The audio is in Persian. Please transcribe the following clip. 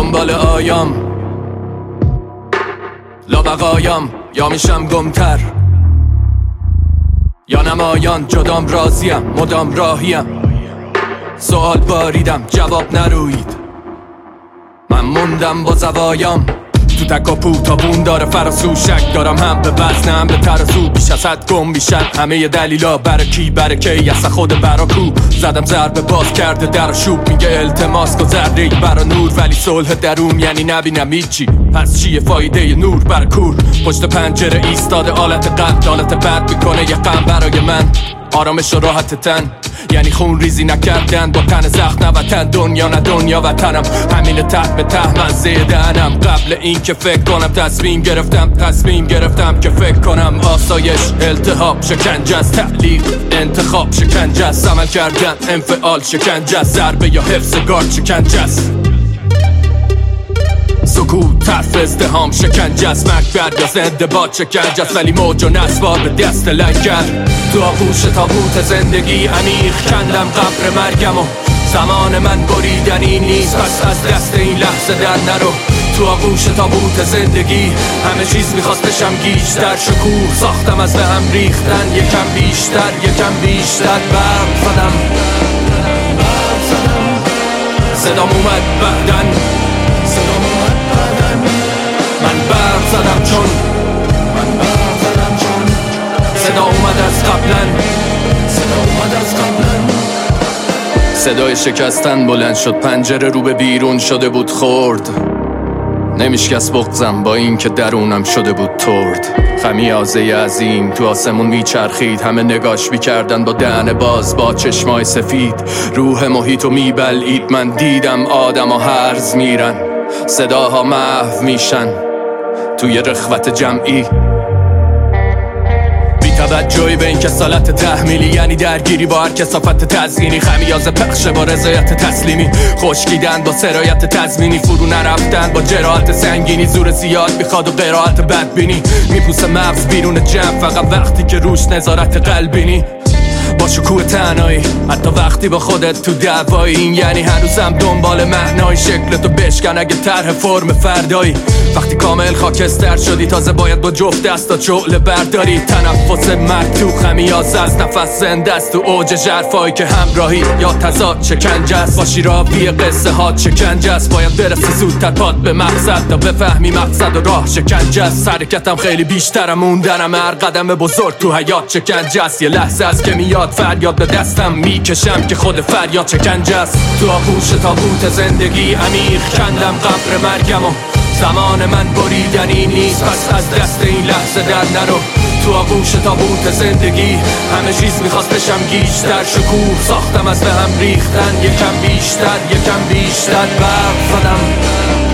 دنبال آیام لابقایم، یا میشم گمتر یا نمایان، جدام راضیم مدام راهیم. سوال باریدم جواب نروید، من موندم با زوایم. تو تکاپو تابون داره فراسو، شک دارم هم به وزن هم به ترازو. بیش از حد گم بیشن همه ی دلیلا، برا کی برا کی اصلا خود براکو. زدم ضربه باز کرده در شوب، میگه التماس گذر ریگ برا نور، ولی صلح درون یعنی نبینم هیچی. پس چیه فایده نور برا کور؟ پشت پنجره ایستاده آلت قلب، دالت بد میکنه یه غم برای من. آرامش و راحت تن یعنی خون ریزی نکردن با تن زخم، نه وطن دنیا نه دنیا وطنم. همین ته به ته من زیدنم. قبل این که فکر کنم تصمیم گرفتم که فکر کنم. آسایش التهاب شکنجه از تعلیق، انتخاب شکنجه از عمل کردن، انفعال شکنجه از ضربه یا حفظ گارد شکنجه است. سکوت طرف ازدهام شکنجه است، مکبر یا زنده باد شکنجه است، ولی موج و نسوار به دست لنگر. تو آغوش تابوت زندگی عمیق کندم قبر مرگم و زمان من بریدنی نیست، پس از دست این لحظه در نرو. تو آغوش تابوت زندگی همه چیز میخواست بشم گیج‌تر، شکوه ساختم از به هم ریختن، یکم بیشتر برق زدم. صدام اومد بعدن، من برق زدم چون صدا اومد از قبلن. صدای شکستن بلند شد، پنجره رو به بیرون شده بود خورد. نمیشکست بغضم با این که درونم شده بود ترد. خمیازه عظیم تو آسمون میچرخید، همه نگاش میکردن با دهن باز با چشمای سفید. روح محیطو میبلعید، من دیدم آدم ها هرز میرن، صداها محو میشن توی رخوت جمعی. توجهی به این کسالت تحمیلی یعنی درگیری با هر کثافت تزیینی. خمیازه پخش با رضایت تسلیمی، خشکیدن با سرایت تضمینی، فرو نرفتن با جراحت سنگینی. زور زیاد میخواد و قرائت بدبینی، میپوسه مغز بیرون جمع فقط وقتی که روش نظارت قلبینی. با شکوه تنهایی حتی وقتی با خودت تو دعوایی، این یعنی هنوزم دنبال معنای شکلتو بشکن اگه طرح فرم فردایی. وقتی کامل خاکستر شدی تازه باید با جفت دستا شعله برداری. تنفس مرگ تو خمیازه از نفس زنده است، تو اوج ژرفایی که همراهی یا تضاد شکنجه است. با شیرابی قصه ها شکنجه است، باید برسی زودتر پاد به مقصد تا بفهمی مقصد و راه شکنجه است. حرکتم خیلی بیشترم، موندنم هر قدم بزرگ تو حیات شکنجه است. یه لحظه از که میاد فریاد به دستم میکشم که خود فریاد شکنجه است. تو آغوش تابوت زندگی عمیق کندم قبر مرگم و زمان من بریدنی نیست، پس از دست این لحظه در نرو. تو آغوش تابوت زندگی همه چیز میخواست بشم گیج‌تر، شکوه ساختم از به هم ریختن، یکم بیشتر برق زدم.